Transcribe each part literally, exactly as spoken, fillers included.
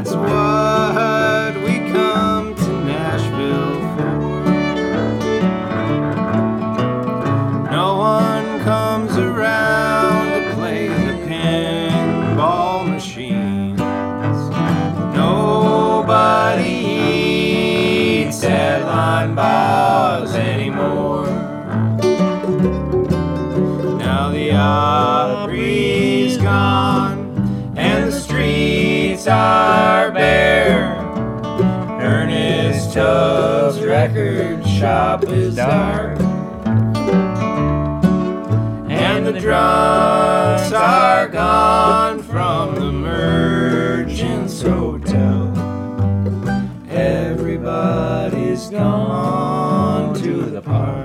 That's what we come to Nashville for. No one comes around to play the pinball machines. Nobody eats at line bars anymore. Now the Opry's gone and the streets are bare. Ernest Tubbs' record shop is dark, and the drunks are gone from the Merchants Hotel. Everybody's gone to the park.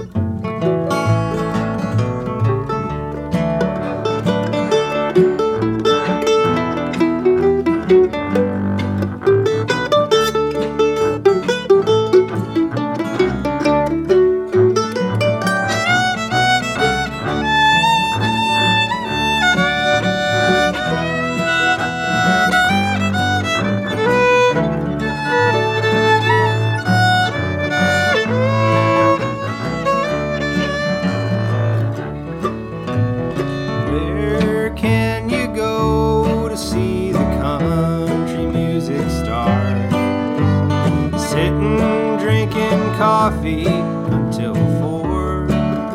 Coffee until four.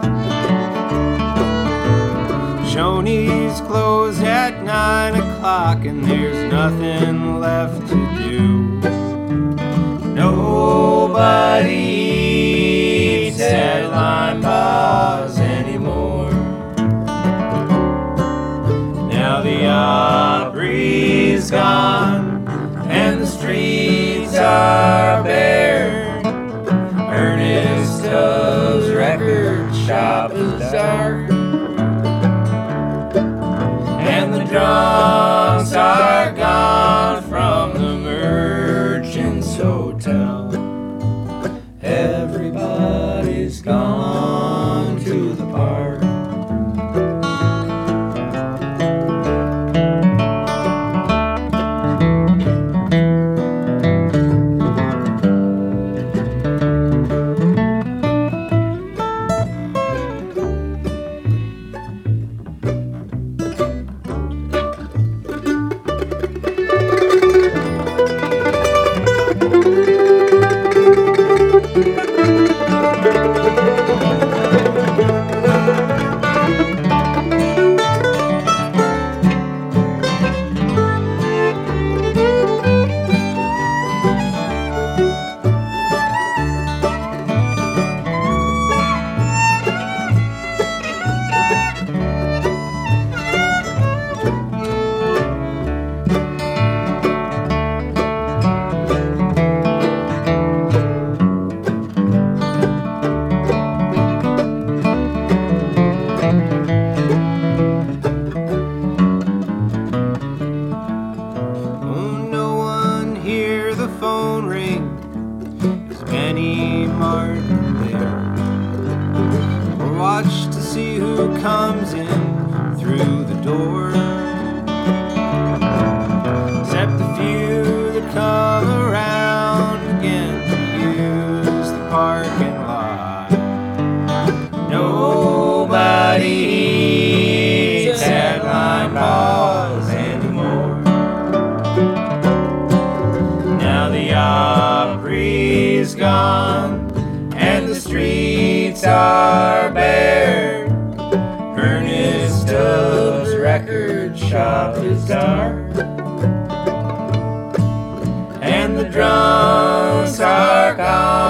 Shoney's closed at nine o'clock and there's nothing left to do. Nobody eats at Lime Bars anymore. Now the Opry's gone and the streets are bare. Ernest Tubbs' record shop is dark, and the drunks are gone from the Merchants Hotel. Everybody's gone to the park. Comes in through the door, except the few that come around again to use the parking lot. Nobody eats at Lime Bars anymore. Now the Opry's gone and the streets are bare. Ernest Tubbs' record shop is dark, and the drunks are gone.